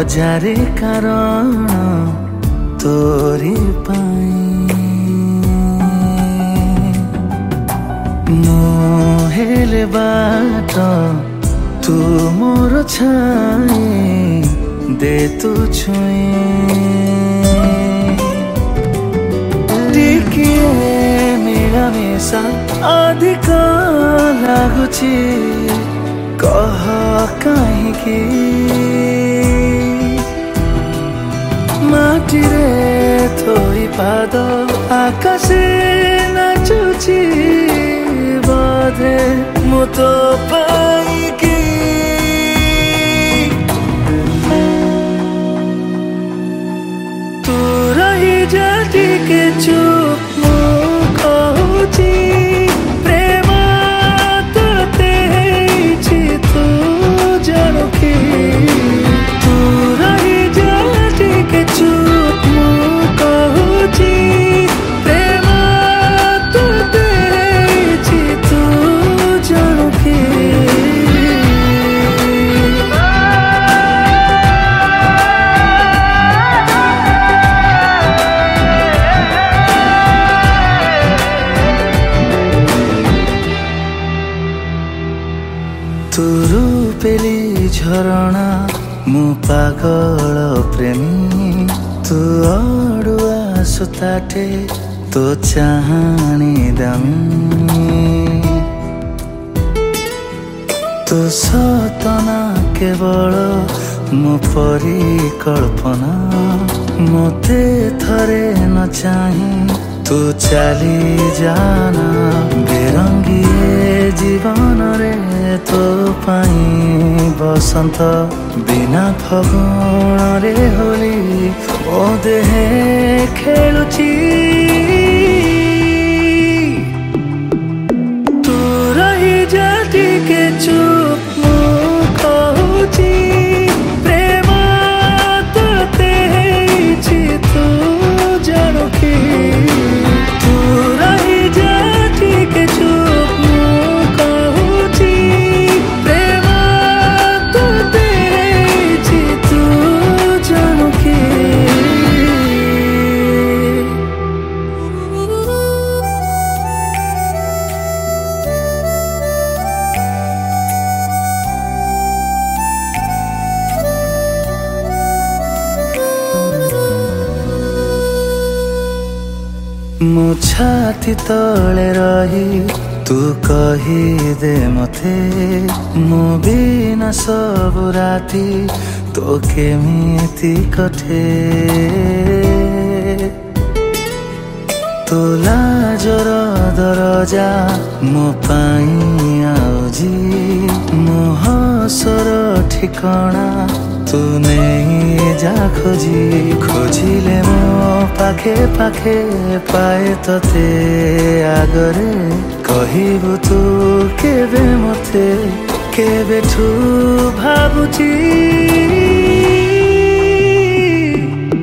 हजारे कारण तोरी पाई हेले बाट तू मोर छाई दे तू छुई टिकिए मिलामिशा अधिक लागुची कह काहींकी माटिरे थोई पाद आकाशे नाचुची बधे मु तो पाईकी तू रही जा टिके चुप मु कहूची प्रेम तोते ହେଇଛି तू जानू कि तू रही जा टिके चुप मु कहूची प्रेम तोते ହେଇଛି तू जानू कि तू रूपेली झरणा मु पागल प्रेमी तू अड़ुआ सुताटे तो चाहानी दामी तू सतना केवल मो परिकल्पना मते थरे न चाही तू चली जाना बेरंगी जीवन रे तो पाई बसंत बिना फगुण रे होली ओ देहे खेलुची तू रही जा टिके चुप मु कहूची प्रेम तोते ହେଇଛି तू जानू कि तू रही जा टिके चुप मु कहूची प्रेम तोते ହେଇଛି तू जानू कि मो छाती तले रही तू कही दे मते मो बिना सब राती तो केमिति कटे तो लाजर दरजा मो पाई आउजी मो हसर ठिकाना तू नहीं जा खोजी खोजिले मो पाखे पाखे पाए तते आगरे कहबू तू केबे मते केबेठू भाबुची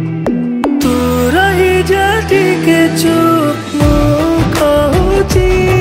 तू रही जा टिके चुप मु कहूची